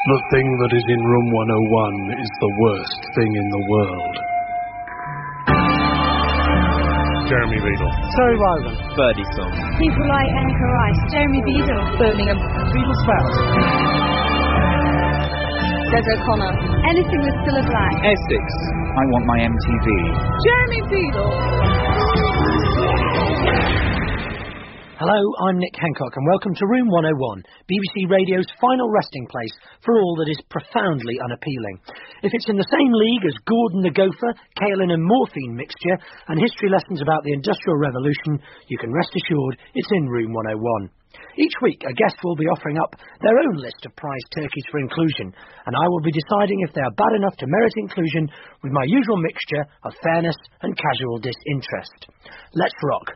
The thing that is in room 101 is the worst thing in the world. Jeremy Beadle. Terry Wogan. Birdie Song. People like Anchor Rice. Jeremy Beadle. Birmingham. Beadle Spout. Des O'Connor. Anything with Cilla Black. Essex. I Want My MTV. Jeremy Beadle. Hello, I'm Nick Hancock and welcome to Room 101, BBC Radio's final resting place for all that is profoundly unappealing. If it's in the same league as Gordon the Gopher, kaolin and morphine mixture, and history lessons about the Industrial Revolution, you can rest assured it's in Room 101. Each week, a guest will be offering up their own list of prized turkeys for inclusion, and I will be deciding if they are bad enough to merit inclusion with my usual mixture of fairness and casual disinterest. Let's rock.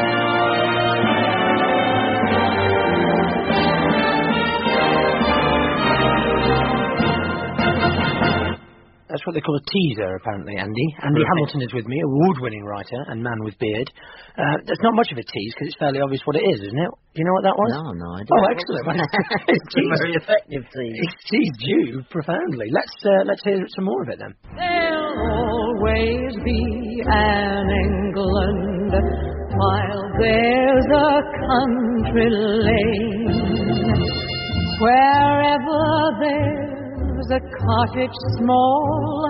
That's what they call a teaser, apparently, Andy. Andy Hamilton is with me, award-winning writer and man with beard. That's not much of a tease, because it's fairly obvious what it is, isn't it? Do you know what that was? No idea. Oh, excellent. It's a very effective tease. It's teased you profoundly. Let's hear some more of it, then. There'll always be an England while there's a country lane. Wherever there's a cottage small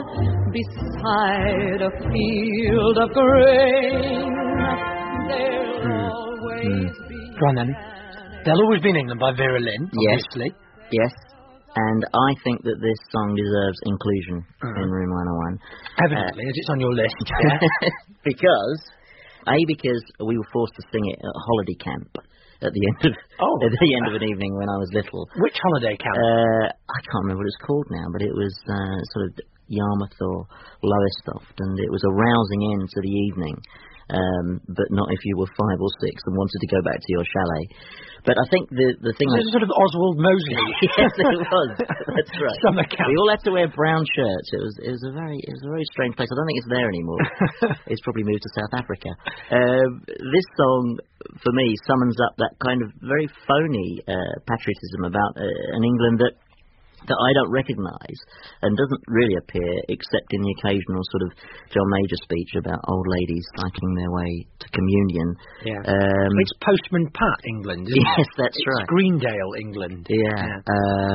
beside a field of grain, there'll always be. Go on then. There'll Always Be in England by Vera Lynn, obviously. Yes. And I think that this song deserves inclusion in Room 101. Evidently, as it's on your list. Because we were forced to sing it at a holiday camp at the end of an evening when I was little. Which holiday camp? I can't remember what it's called now, but it was sort of Yarmouth or Lowestoft, and it was a rousing end to the evening. But not if you were 5 or 6 and wanted to go back to your chalet. But I think the thing was sort of Oswald Mosley. Yes, it was. That's right. Summer camp. We all had to wear brown shirts. It was a very strange place. I don't think it's there anymore. It's probably moved to South Africa. This song, for me, summons up that kind of very phony patriotism about an England that I don't recognise and doesn't really appear except in the occasional sort of John Major speech about old ladies cycling their way to communion. Yeah. It's Postman Pat England, isn't it? Yes, that's right. It's Greendale England. Yeah.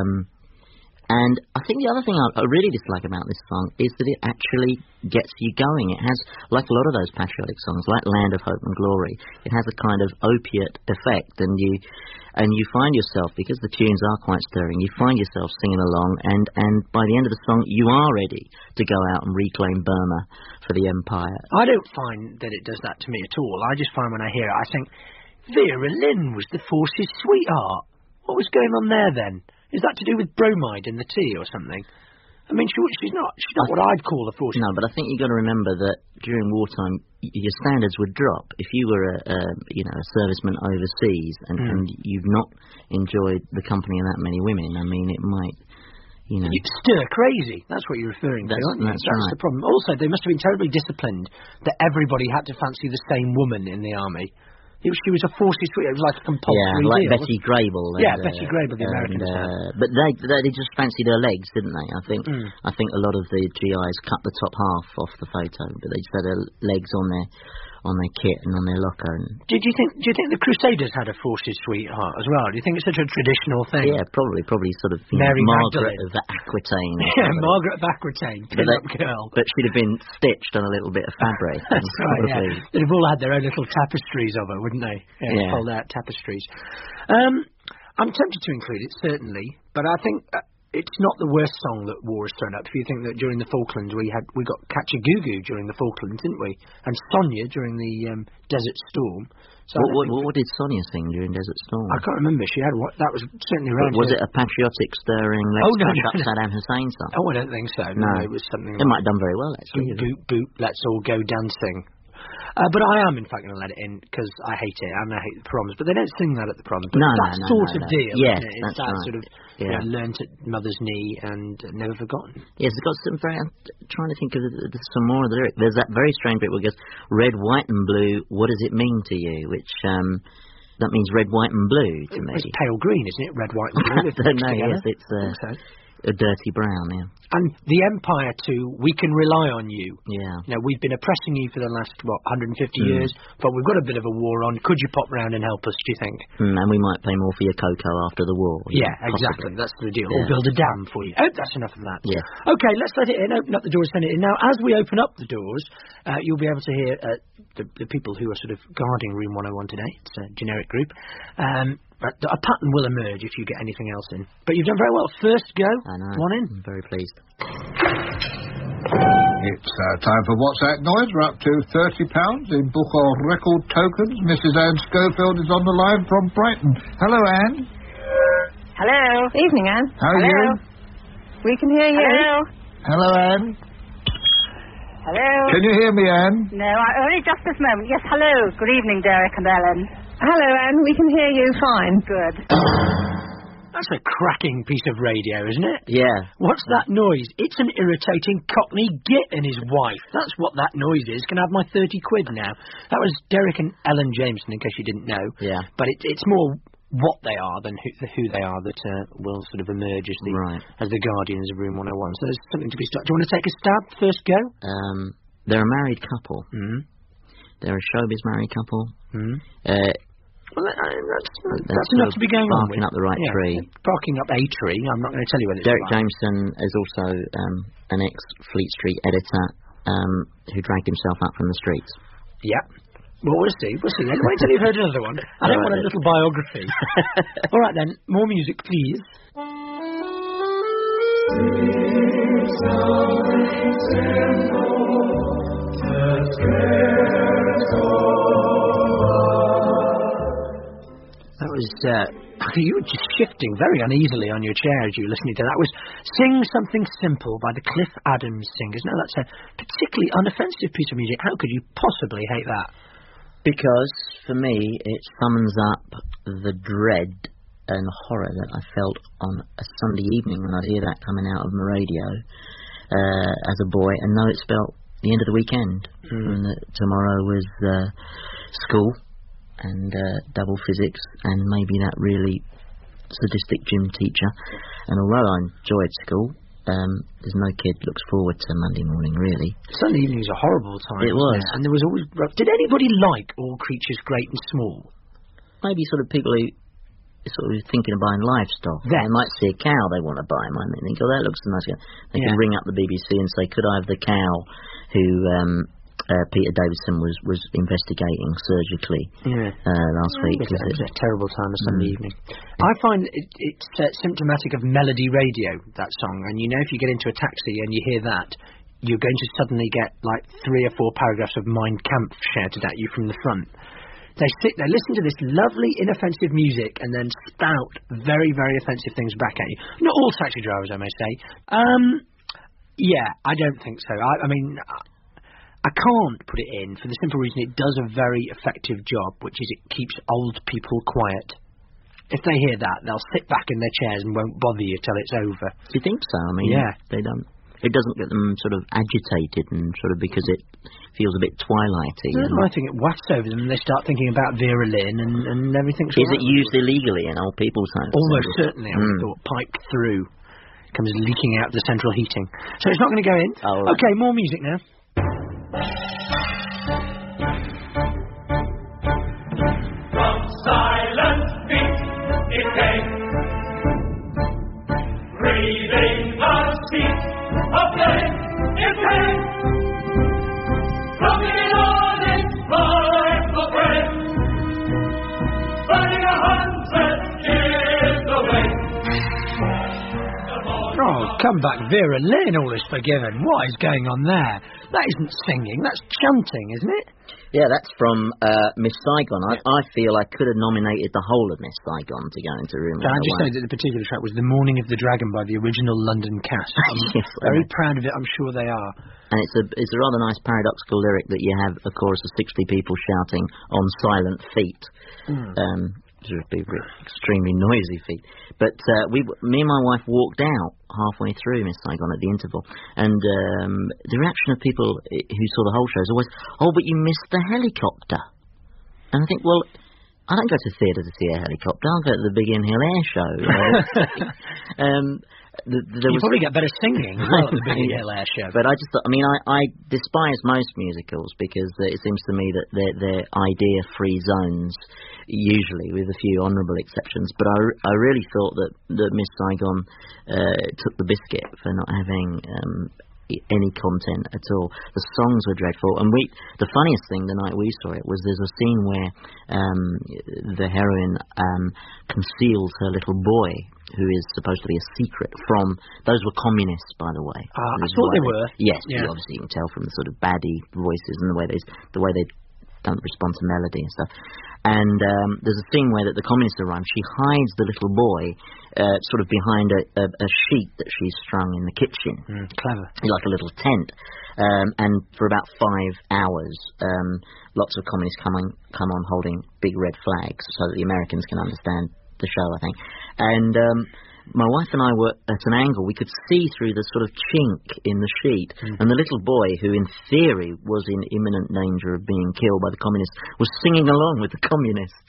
And I think the other thing I really dislike about this song is that it actually gets you going. It has, like a lot of those patriotic songs, like Land of Hope and Glory, it has a kind of opiate effect, and you find yourself, because the tunes are quite stirring, you find yourself singing along, and by the end of the song, you are ready to go out and reclaim Burma for the Empire. I don't find that it does that to me at all. I just find when I hear it, I think, Vera Lynn was the Force's sweetheart. What was going on there then? Is that to do with bromide in the tea or something? I mean, she's not what I'd call a Force. No, but I think you've got to remember that during wartime, your standards would drop. If you were a serviceman overseas and you've not enjoyed the company of that many women, I mean, it might, You'd stir crazy. That's what you're referring to, aren't you? That's right. The problem. Also, they must have been terribly disciplined that everybody had to fancy the same woman in the army. She was a Force's sweetheart. It was like a compulsory like deal. Betty Grable. Betty Grable, the Americans. But they just fancied her legs, didn't they? I think a lot of the GIs cut the top half off the photo, but they just had her legs on their kit and on their locker. And do you think the Crusaders had a Force's sweetheart as well? Do you think it's such a traditional thing? Yeah, probably sort of Mary Margaret Magdalene. of Aquitaine. Yeah, Margaret of Aquitaine, pin-up girl. But she'd have been stitched on a little bit of fabric. That's right, yeah. They'd have all had their own little tapestries of her, wouldn't they? Yeah. Fold out tapestries. I'm tempted to include it, certainly, but I think it's not the worst song that war has thrown up. If you think that during the Falklands we got Kachagugu during the Falklands, didn't we? And Sonia during the Desert Storm. So what did Sonia sing during Desert Storm? I can't remember. She had that was certainly around. Was it a patriotic, stirring Let's Crash Up Saddam Hussein song? Oh, I don't think so. No, it was something. It might have done very well actually. Boot, boot, let's all go dancing. But I am, in fact, going to let it in because I hate it and I hate the proms. But they don't sing that at the proms. But that sort of deal. Yes, isn't it? It's that right. Sort of learnt at mother's knee and never forgotten. Yes, it's got some very. I'm trying to think of some more of the lyrics. There's that very strange bit where it goes, "Red, white, and blue. What does it mean to you?" Which that means red, white, and blue to me. It's pale green, isn't it? Red, white, and blue. I don't know. Yes, it's. A dirty brown, yeah. And the Empire, too, we can rely on you. Yeah. You know, we've been oppressing you for the last, 150 years, but we've got a bit of a war on. Could you pop round and help us, do you think? And we might pay more for your cocoa after the war. Yeah, exactly. That's the deal. Yeah. Or build a dam for you. Oh, that's enough of that. Yeah. Okay, let's let it in. Open up the doors, send it in. Now, as we open up the doors, you'll be able to hear the people who are sort of guarding Room 101 today. It's a generic group. But a pattern will emerge if you get anything else in. But you've done very well. First go. I know. One in. I'm very pleased. It's time for What's That Noise? We're up to £30 in book or record tokens. Mrs. Anne Schofield is on the line from Brighton. Hello, Anne. Hello. Evening, Anne. How are you? We can hear you. Hello. Hello, Anne. Hello. Can you hear me, Anne? No, only just this moment. Yes, hello. Good evening, Derek and Ellen. Hello, Anne. We can hear you fine. Good. That's a cracking piece of radio, isn't it? Yeah. What's that noise? It's an irritating Cockney git and his wife. That's what that noise is. Can I have my 30 quid now? That was Derek and Ellen Jameson, in case you didn't know. Yeah. But it's more what they are than who they are that will sort of emerge as the guardians of Room 101. So there's something to be started. Do you want to take a stab? First go? They're a married couple. Mm-hmm. They're a showbiz married couple. Mm-hmm. Well, that's enough to be going on with. Barking up the right tree. Barking up a tree. I'm not going to tell you whether it's Derek right. Jameson is also an ex-Fleet Street editor who dragged himself up from the streets. Yeah. Well, we'll see. Wait till you've heard another one. I don't want a little biography. All right, then. More music, please. That was, you were just shifting very uneasily on your chair as you were listening to that. That was Sing Something Simple by the Cliff Adams Singers. Now, that's a particularly unoffensive piece of music. How could you possibly hate that? Because, for me, it summons up the dread and horror that I felt on a Sunday evening when I'd hear that coming out of my radio as a boy, and know it spelt the end of the weekend. And tomorrow was school and double physics and maybe that really sadistic gym teacher. And although I enjoyed school, there's no kid looks forward to Monday morning, really. Sunday evening was a horrible time. It was. And there was always... Did anybody like All Creatures Great and Small? Maybe sort of people who sort of thinking of buying livestock. Yes. They might see a cow they want to buy, might they? Think, oh, that looks nice. They can ring up the BBC and say, could I have the cow who Peter Davison was investigating surgically last week? It was a terrible time of Sunday evening. I find it's symptomatic of melody radio, that song. And you know, if you get into a taxi and you hear that, you're going to suddenly get like 3 or 4 paragraphs of Mein Kampf shouted at you from the front. They listen to this lovely, inoffensive music and then spout very, very offensive things back at you. Not all taxi drivers, I may say. Yeah, I don't think so. I mean, I can't put it in for the simple reason it does a very effective job, which is it keeps old people quiet. If they hear that, they'll sit back in their chairs and won't bother you till it's over. Do you think so? I mean, they don't. It doesn't get them sort of agitated and sort of because it feels a bit twilighty. I think it wafts over them and they start thinking about Vera Lynn and everything's Is it used illegally in old people's homes? Almost certainly, I would have thought. Piped through. Comes leaking out of the central heating. So it's not going to go in. Oh, right. Okay, more music now. From silent feet it came, breathing the seat of flame it came, dropping on its rightful frame, burning 100 years away. Oh, come back, Vera Lynn, all is forgiven. What is going on there? That isn't singing, that's chanting, isn't it? Yeah, that's from Miss Saigon. I feel I could have nominated the whole of Miss Saigon to go into Room 101. Can I just say that the particular track was The Morning of the Dragon by the original London cast. I'm very proud of it, I'm sure they are. And it's a rather nice paradoxical lyric that you have a chorus of 60 people shouting on silent feet. Which would be extremely noisy feet. But me and my wife walked out halfway through Miss Saigon at the interval, and the reaction of people who saw the whole show is always, "Oh, but you missed the helicopter." And I think, well, I don't go to theatre to see a helicopter. I'll go to the Big In Hill Air Show. You probably get better singing as well at the Biggin Hill Air Show. But I just thought, I despise most musicals because it seems to me that they're idea-free zones, usually, with a few honourable exceptions. But I really thought that Miss Saigon took the biscuit for not having any content at all. The songs were dreadful, and the funniest thing the night we saw it was there's a scene where the heroine conceals her little boy, who is supposed to be a secret from... Those were communists, by the way. I thought they were. Yes, yeah. Obviously you can tell from the sort of baddie voices and the way they don't respond to melody and stuff. And there's a scene where the communists arrive. She hides the little boy sort of behind a sheet that she's strung in the kitchen. Clever. Like a little tent. And for about 5 hours, lots of communists come on holding big red flags so that the Americans can understand the show, I think. And my wife and I were at an angle. We could see through the sort of chink in the sheet, and the little boy, who in theory was in imminent danger of being killed by the communists, was singing along with the communists,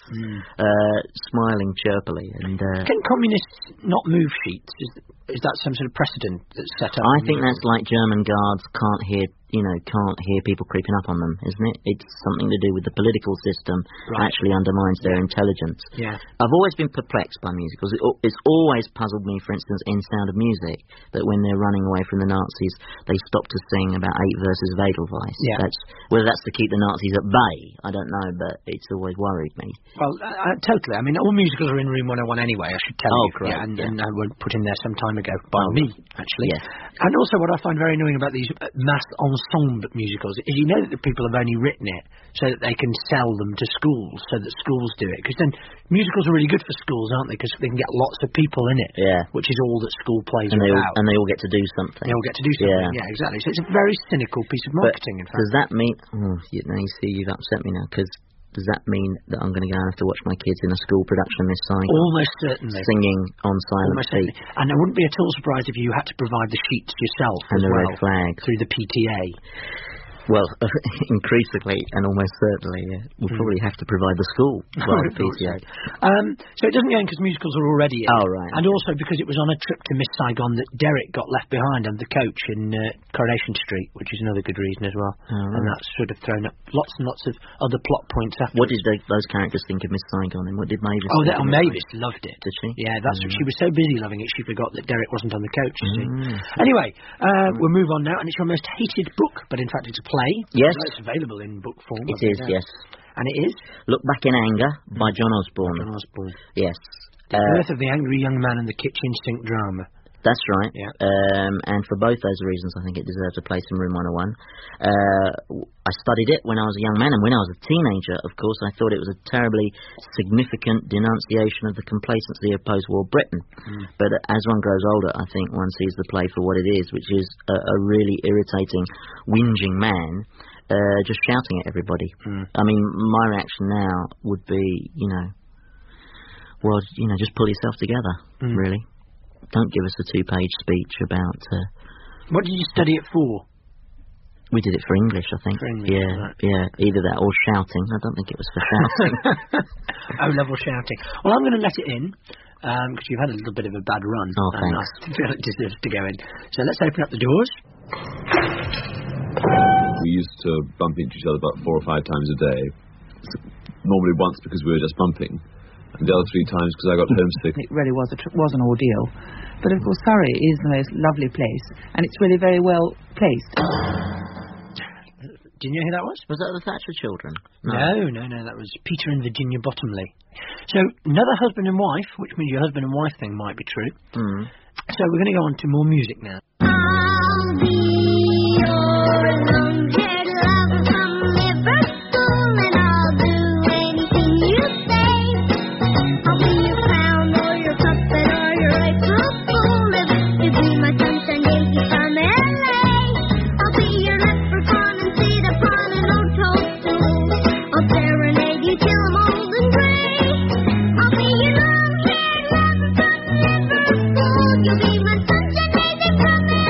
smiling chirpily. And can communists not move sheets? Is that some sort of precedent that's set up? I think that's like German guards can't hear people creeping up on them, isn't it? It's something to do with the political system actually undermines their intelligence. Yeah. I've always been perplexed by musicals. It's always puzzled me, for instance, in Sound of Music, that when they're running away from the Nazis, they stop to sing about 8 verses of Edelweiss. Yeah. Whether that's to keep the Nazis at bay, I don't know, but it's always worried me. Well, totally. I mean, all musicals are in Room 101 anyway, I should tell you. Great. Yeah, and I were put in there some time ago by me, actually. Yes. And also what I find very annoying about these mass ensemble musicals is that the people have only written it so that they can sell them to schools, so that schools do it. Because then musicals are really good for schools, aren't they? Because they can get lots of people in it, which is all that school plays and about. And they all get to do something. They all get to do something, yeah exactly. So it's a very cynical piece of marketing, in fact. Does that mean... you've upset me now, because... Does that mean that I'm going to go and have to watch my kids in a school production this Saigon? Almost certainly. Singing on silent feet. And I wouldn't be at all surprised if you had to provide the sheets yourself and as the well, red flag. Through the PTA. Well, increasingly and almost certainly, we'll probably have to provide the school via the PTA. So it doesn't go in because musicals are already in. Oh, right. And also because it was on a trip to Miss Saigon that Derek got left behind on the coach in Coronation Street, which is another good reason as well. Oh, right. And that's sort of thrown up lots and lots of other plot points after. What did those characters think of Miss Saigon, and what did Mavis think? Mavis loved it. Did she? Yeah, that's what she was so busy loving it, she forgot that Derek wasn't on the coach, you see. Anyway, we'll move on now, and it's your most hated book, but in fact it's a play. Yes. It's available in book form. It is, yes. And it is? Look Back in Anger by John Osborne. John Osborne. Yes. The Birth of the Angry Young Man and the Kitchen Sink Drama. That's right. Yeah. And for both those reasons, I think it deserves a place in Room 101. I studied it when I was a young man, and when I was a teenager, of course, I thought it was a terribly significant denunciation of the complacency of post-war Britain. But as one grows older, I think one sees the play for what it is, which is a really irritating, whinging man just shouting at everybody. I mean, my reaction now would be, just pull yourself together, really. Don't give us a 2-page speech about... What did you study it for? We did it for English, I think. For English, yeah. Either that or shouting. I don't think it was for shouting. O-level shouting. Well, I'm going to let it in, because you've had a little bit of a bad run. Oh, thanks. And I feel it deserves to go in. So let's open up the doors. We used to bump into each other about 4 or 5 times a day. Normally once because we were just bumping. And the other 3 times because I got homesick. It really was an ordeal. But of course Surrey is the most lovely place, and it's really very well placed. Did you know who that was? Was that the Thatcher children? No, that was Peter and Virginia Bottomley. So another husband and wife, which means your husband and wife thing might be true. So we're going to go on to more music now. I'll be your long-haired lover from Liverpool, and I'll do anything you say. I'll be your clown or your puppet or your April Fool. If you be my sunshine baby from LA, I'll be your leprechaun and sit upon an old toadstool. I'll serenade you till I'm old and gray. I'll be your long-haired lover from Liverpool. You'll be my sunshine baby from LA.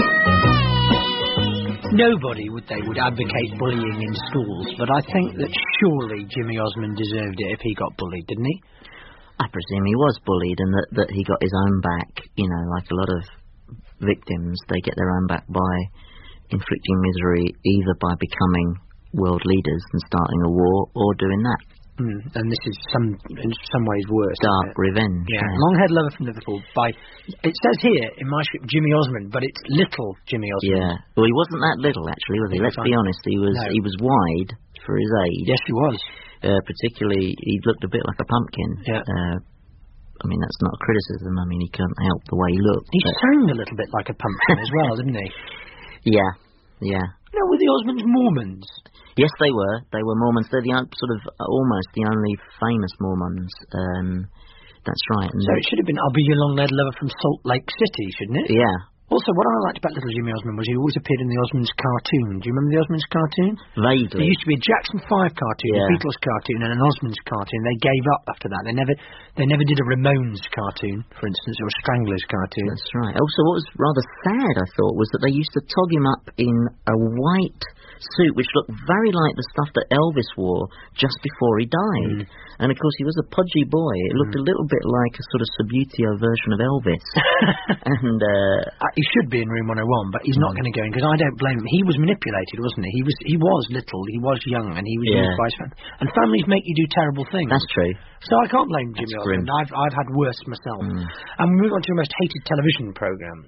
Nobody would advocate bullying in schools, but I think that surely Jimmy Osmond deserved it if he got bullied, didn't he? I presume he was bullied, and that he got his own back, like a lot of victims, they get their own back by inflicting misery, either by becoming world leaders and starting a war, or doing that. And this is in some ways worse. Dark revenge. Yeah. Long-haired lover from Liverpool by, it says here in my script, Jimmy Osmond, but it's little Jimmy Osmond. Yeah. Well, he wasn't that little, actually, was he? Let's be honest. He was wide for his age. Yes, he was. Particularly, he looked a bit like a pumpkin. Yeah. I mean, that's not a criticism. I mean, he couldn't help the way he looked. He sang a little bit like a pumpkin as well, didn't he? Yeah. No, were the Osmonds Mormons? Yes, they were. They were Mormons. They're the sort of almost the only famous Mormons. That's right. And so it should have been I'll Be Your Long-Haired Lover from Salt Lake City, shouldn't it? Yeah. Also, what I liked about Little Jimmy Osmond was he always appeared in the Osmonds cartoon. Do you remember the Osmonds cartoon? Vaguely. There used to be a Jackson 5 cartoon, a Beatles cartoon, and an Osmonds cartoon. They gave up after that. They never did a Ramones cartoon, for instance, or a Stranglers cartoon. That's right. Also, what was rather sad, I thought, was that they used to tog him up in a white suit which looked very like the stuff that Elvis wore just before he died. And of course he was a podgy boy. It looked a little bit like a sort of Subutio version of Elvis. And he should be in Room 101, but he's not going to go in because I don't blame him. He was manipulated, wasn't he? He was little, he was young, and he was used by his family. And families make you do terrible things. That's true. So I can't blame Jimmy Osmond. I've had worse myself. And we move on to your most hated television programme.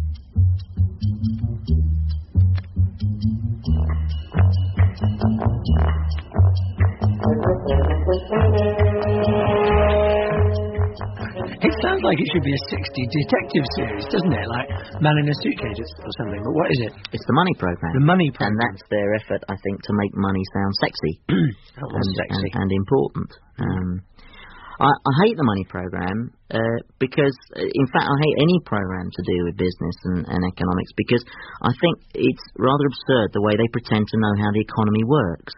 It sounds like it should be a 60s detective series, doesn't it? Like Man in a Suitcase or something. But what is it? It's the Money Programme. The Money Programme. And that's their effort, I think, to make money sound sexy. Sexy. And important. I hate the Money Programme because, in fact, I hate any programme to do with business and economics because I think it's rather absurd the way they pretend to know how the economy works.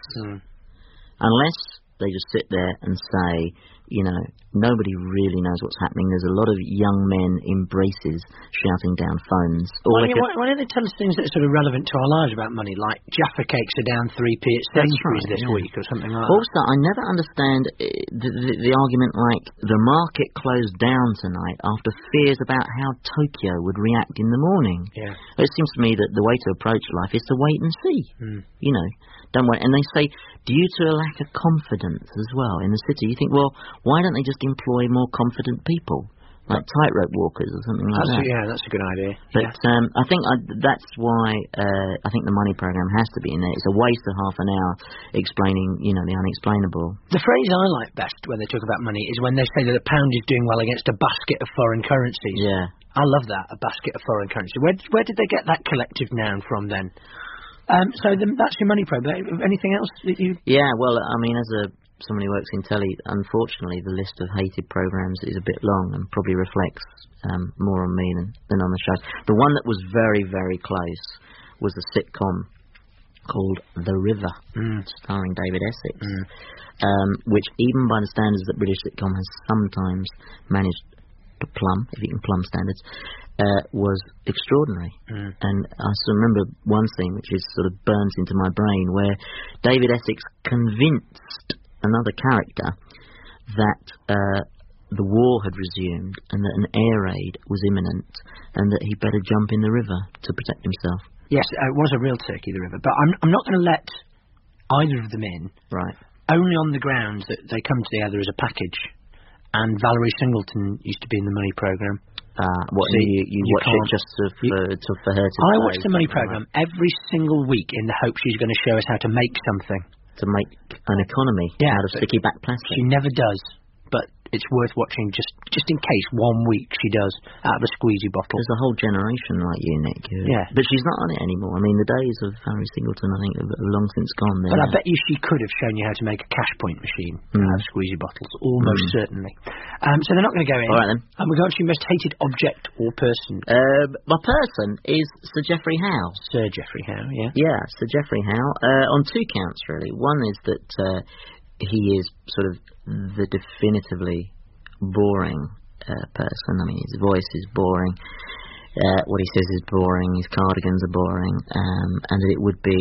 Unless they just sit there and say, you know, nobody really knows what's happening. There's a lot of young men in braces shouting down phones. Why don't they tell us things that are sort of relevant to our lives about money, like Jaffa cakes are down 3p at Sainsbury's this week or something like that? Also, I never understand the argument like the market closed down tonight after fears about how Tokyo would react in the morning. Yeah. It seems to me that the way to approach life is to wait and see. You know, don't wait. And they say, due to a lack of confidence as well in the city, you think, well, why don't they just employ more confident people, like tightrope walkers or something like that? Yeah, that's a good idea. But I think that's why I think the Money Programme has to be in there. It's a waste of half an hour explaining, you know, the unexplainable. The phrase I like best when they talk about money is when they say that the pound is doing well against a basket of foreign currencies. Yeah. I love that, a basket of foreign currency. Where did they get that collective noun from then? So that's your Money Programme. Anything else that you... Yeah, well, I mean, as someone who works in telly, unfortunately, the list of hated programmes is a bit long and probably reflects more on me than on the show. The one that was very, very close was a sitcom called The River, starring David Essex, which, even by the standards that British sitcom has sometimes managed to plumb, if you can plumb standards, was extraordinary. And I still remember one scene which is sort of burnt into my brain where David Essex convinced another character that the war had resumed and that an air raid was imminent and that he'd better jump in the river to protect himself. Yes, it was a real turkey, the river. But I'm not going to let either of them in. Right. Only on the grounds that they come together as a package. And Valerie Singleton used to be in the Money Programme. What, so you watch it just for her to I watch the Money Programme every single week in the hope she's going to show us how to make something. To make an economy out of sticky back plastic. She never does, but it's worth watching just in case 1 week she does out of a squeezy bottle. There's a whole generation like you, Nick. Yeah. But she's not on it anymore. I mean, the days of Valerie Singleton, I think, have long since gone. But I bet you she could have shown you how to make a cash point machine out of squeezy bottles, almost certainly. So they're not going to go in. All right, then. And we're going to your most hated object or person. My person is Sir Geoffrey Howe. Sir Geoffrey Howe, yeah. Yeah, Sir Geoffrey Howe. On 2 counts, really. One is that he is sort of the definitively boring person. I mean, his voice is boring. What he says is boring. His cardigans are boring. And that it would be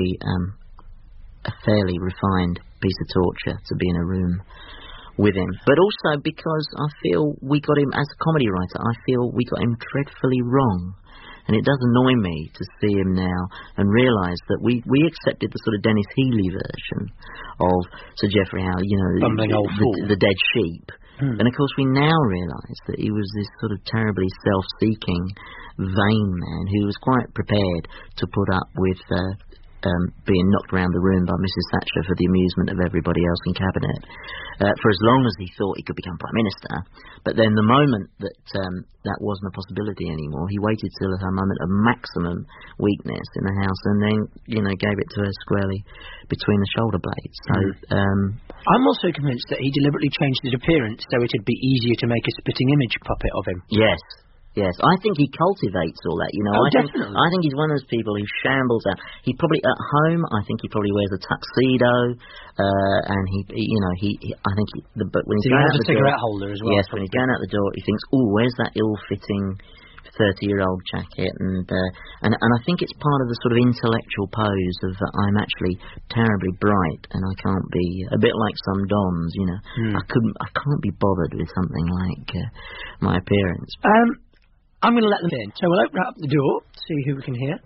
a fairly refined piece of torture to be in a room with him. But also because I feel we got him, as a comedy writer, I feel we got him dreadfully wrong. And it does annoy me to see him now and realise that we accepted the sort of Dennis Healy version of Sir Geoffrey Howe, you know, the dead sheep. And of course we now realise that he was this sort of terribly self-seeking, vain man who was quite prepared to put up with being knocked around the room by Mrs. Thatcher for the amusement of everybody else in Cabinet, for as long as he thought he could become Prime Minister. But then the moment that that wasn't a possibility anymore, he waited till a moment of maximum weakness in the House and then, you know, gave it to her squarely between the shoulder blades. So I'm also convinced that he deliberately changed his appearance so it'd be easier to make a spitting image puppet of him. Yes. Yes, I think he cultivates all that, you know. Definitely. I think he's one of those people who shambles out. He probably, at home, I think he probably wears a tuxedo, and but when he's going out the door... cigarette holder as well. Yes, when he's going out the door, he thinks, oh, where's that ill-fitting 30-year-old jacket? And I think it's part of the sort of intellectual pose of I'm actually terribly bright, and I can't be, a bit like some dons, you know. I can't be bothered with something like my appearance. I'm going to let them in. So we'll open up the door, see who we can hear.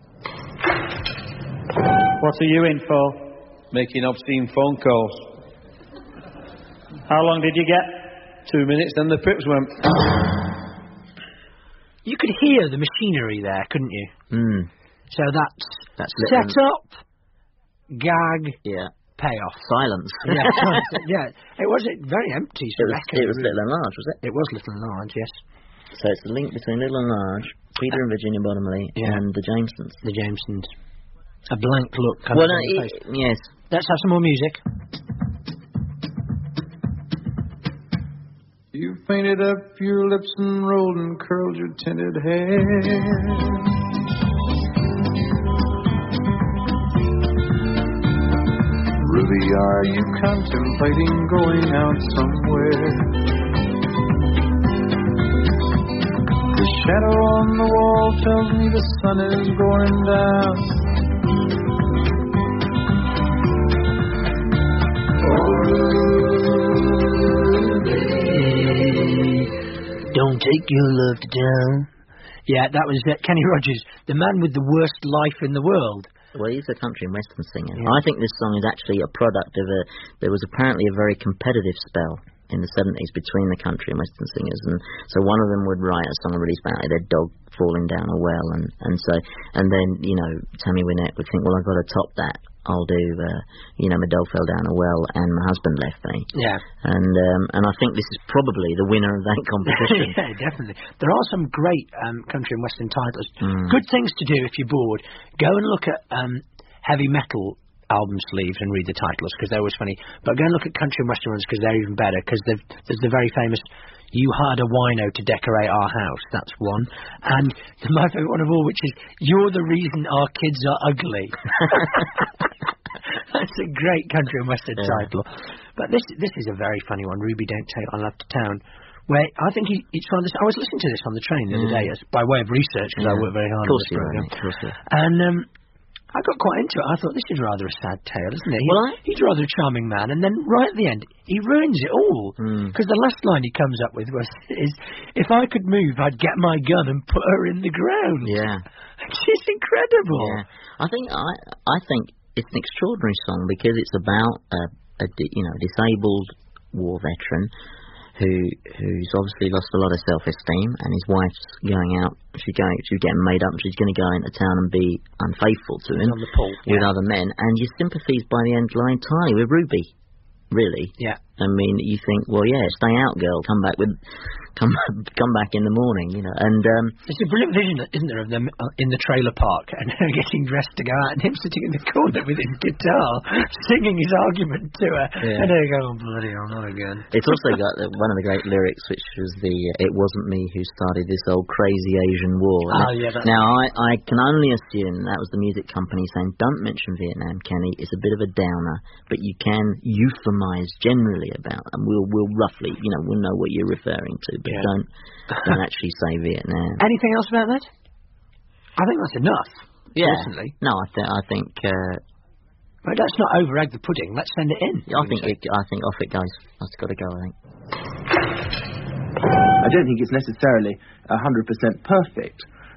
What are you in for? Making obscene phone calls. How long did you get? 2 minutes, then the pips went. You could hear the machinery there, couldn't you? So that's set up, gag, payoff. Silence. Yeah, it was very empty. It was Little and Large, was it? It was Little and Large, yes. So it's the link between Little and Large, Peter and Virginia Bottomley, and the Jamesons. The Jamesons. A blank look. Yes. Let's have some more music. You painted up your lips and rolled and curled your tinted hair. Really, are you contemplating going out somewhere? The shadow on the wall tells me the sun is going down. Don't take your love to town. Yeah, that was Kenny Rogers, the man with the worst life in the world. Well, he's a country and western singer. Yeah. I think this song is actually a product of there was apparently a very competitive spell in the 70s between the country and western singers, and so one of them would write a song and release about their dog falling down a well, and then, you know, Tammy Wynette would think, well, I've got to top that. I'll do, my dog fell down a well and my husband left me. Yeah. And I think this is probably the winner of that competition. Yeah, definitely. There are some great country and western titles. Good things to do if you're bored. Go and look at heavy metal album sleeves and read the titles, because they're always funny. But go and look at country and western ones, because they're even better, because there's the very famous You Hired a Wino to Decorate Our House. That's one. And my favourite one of all, which is You're the Reason Our Kids Are Ugly. That's a great country and western title. But this is a very funny one, Ruby Don't Take Our Love to Town, where I think it's one of the... I was listening to this on the train the other day by way of research, because I work very hard on this program. And I got quite into it. I thought, this is rather a sad tale, isn't it? He's rather a charming man, and then right at the end, he ruins it all. Because the last line he comes up with is, if I could move, I'd get my gun and put her in the ground. Yeah. She's incredible. Yeah. I think it's an extraordinary song, because it's about a disabled war veteran who's obviously lost a lot of self-esteem, and his wife's going out, she's getting made up, and she's going to go into town and be unfaithful to him with other men, and your sympathies by the end lie entirely with Ruby, really. Yeah. I mean, you think, well, yeah, stay out, girl, come back in the morning, you know. And it's a brilliant vision, isn't there, of them in the trailer park and her getting dressed to go out, and him sitting in the corner with his guitar, singing his argument to her, and her going, oh, bloody hell, not again. It's also got one of the great lyrics, which was it wasn't me who started this old crazy Asian war. Now, I can only assume that was the music company saying, don't mention Vietnam, Kenny, it's a bit of a downer, but you can euphemize generally about, and we'll roughly, we'll know what you're referring to, but don't actually say Vietnam. Anything else about that? I think that's enough. Yeah. Personally. No, I think. But let's not over-egg the pudding. Let's send it in. I think off it goes. That's got to go, I think. I don't think it's necessarily 100% perfect,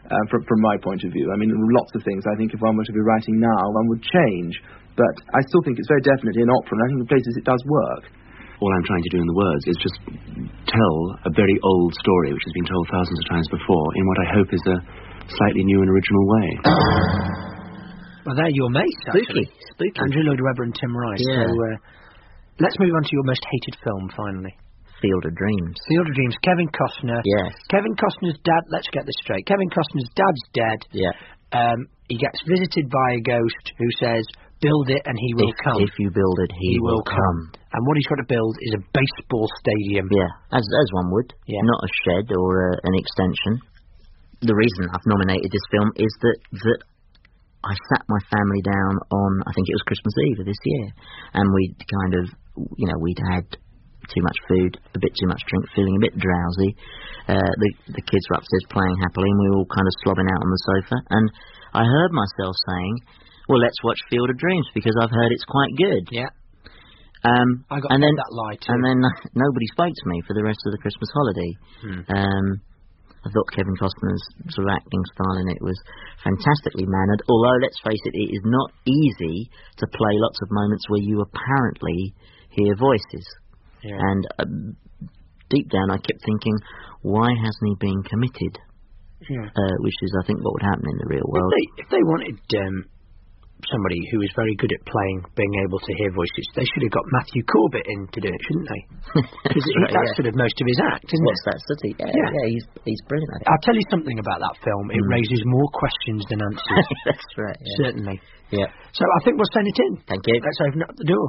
from my point of view. I mean, lots of things I think if one were to be writing now, one would change. But I still think it's very definitely an opera, and I think in places it does work. All I'm trying to do in the words is just tell a very old story which has been told thousands of times before in what I hope is a slightly new and original way. Well, they're your mates, actually. Spooky. Andrew Lloyd Webber and Tim Rice. Yeah. So, let's move on to your most hated film, finally. Field of Dreams. Field of Dreams, Kevin Costner. Yes. Kevin Costner's dad, let's get this straight. Kevin Costner's dad's dead. Yeah. He gets visited by a ghost who says, build it and he will come. If you build it, he will come. And what he's got to build is a baseball stadium. Yeah, as one would. Yeah. Not a shed or an extension. The reason I've nominated this film is that I sat my family down on, I think it was Christmas Eve of this year, and we'd kind of, we'd had too much food, a bit too much drink, feeling a bit drowsy. The kids were upstairs playing happily, and we were all kind of slobbing out on the sofa, and I heard myself saying, well, let's watch Field of Dreams, because I've heard it's quite good. Yeah. I got that lie too. And then nobody spoke to me for the rest of the Christmas holiday. I thought Kevin Costner's sort of acting style in it was fantastically mannered, although, let's face it, it is not easy to play lots of moments where you apparently hear voices. Yeah. And deep down I kept thinking, why hasn't he been committed? Yeah. Which is, I think, what would happen in the real world. If they wanted somebody who is very good at being able to hear voices, they should have got Matthew Corbett in to do it, shouldn't they? Because that's sort of most of his act, isn't What's that, City? Yeah, he's brilliant at it. I'll tell you something about that film. It raises more questions than answers. That's right. Yeah. Certainly. Yeah. So I think we'll send it in. Thank you. Let's open up the door.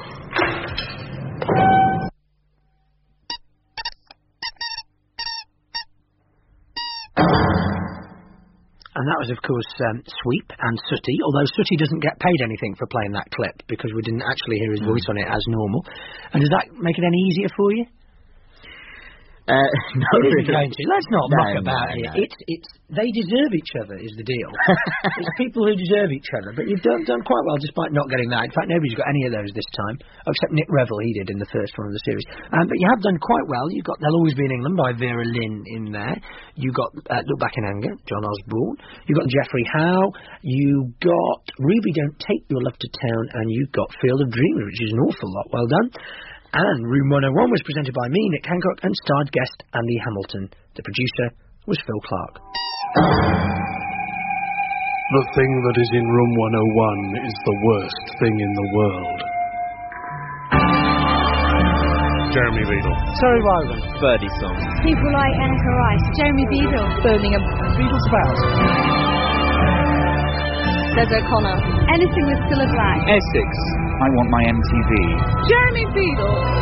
And that was, of course, Sweep and Sooty, although Sooty doesn't get paid anything for playing that clip, because we didn't actually hear his voice on it as normal. And does that make it any easier for you? No, it isn't going to. Let's not muck about it. No. It's they deserve each other, is the deal. It's people who deserve each other, but you've done quite well despite not getting that. In fact, nobody's got any of those this time, except Nick Revel. He did in the first one of the series. But you have done quite well. You got They'll Always Be in England by Vera Lynn in there. You got Look Back in Anger, John Osborne. You got Geoffrey Howe. You got Ruby Don't Take Your Love to Town, and you got Field of Dreams, which is an awful lot. Well done. And Room 101 was presented by me, Nick Hancock, and starred guest Andy Hamilton. The producer was Phil Clark. The thing that is in Room 101 is the worst thing in the world. Jeremy Beadle. Sorry, Wyvern. Birdie Song. People like Annika Rice. Jeremy Beadle. Birmingham. Beadle Spouse. Des O'Connor. Anything with Cilla Black. Essex. I want my MTV. Jeremy Beadle.